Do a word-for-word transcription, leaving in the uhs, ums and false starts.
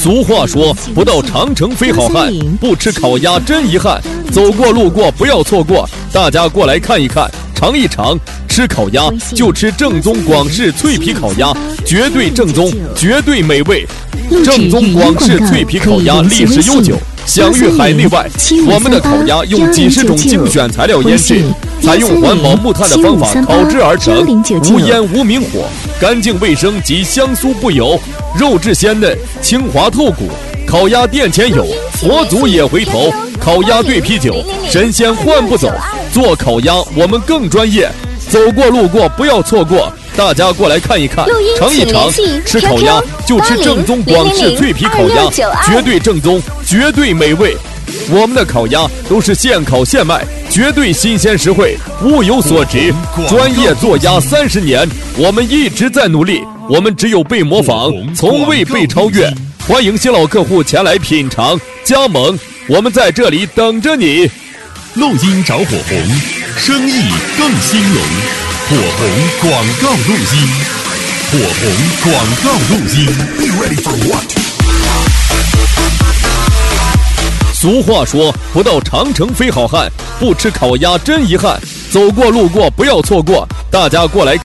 俗话说，不到长城非好汉，不吃烤鸭真遗憾。走过路过不要错过，大家过来看一看，尝一尝。吃烤鸭就吃正宗广式脆皮烤鸭，绝对正宗，绝对美味。正宗广式脆皮烤鸭历史悠久，享誉海内外。我们的烤鸭用几十种精选材料腌制，采用环保木炭的方法烤制而成，无烟无明火，干净卫生及香酥不油，肉质鲜嫩，清滑透骨。烤鸭店前有，佛祖也回头。烤鸭兑啤酒，神仙换不走。做烤鸭我们更专业，走过路过不要错过，大家过来看一看，尝一尝。吃烤鸭就吃正宗广式脆皮烤鸭，绝对正宗，绝对美味。我们的烤鸭都是现烤现卖，绝对新鲜实惠，物有所值。专业做鸭三十年，我们一直在努力，我们只有被模仿，从未被超越。欢迎新老客户前来品尝加盟，我们在这里等着你。 录音找火红，生意更兴隆。火红广告录音，火红广告录音。Be ready for what？ 俗话说，不到长城非好汉，不吃烤鸭真遗憾。走过路过不要错过，大家过来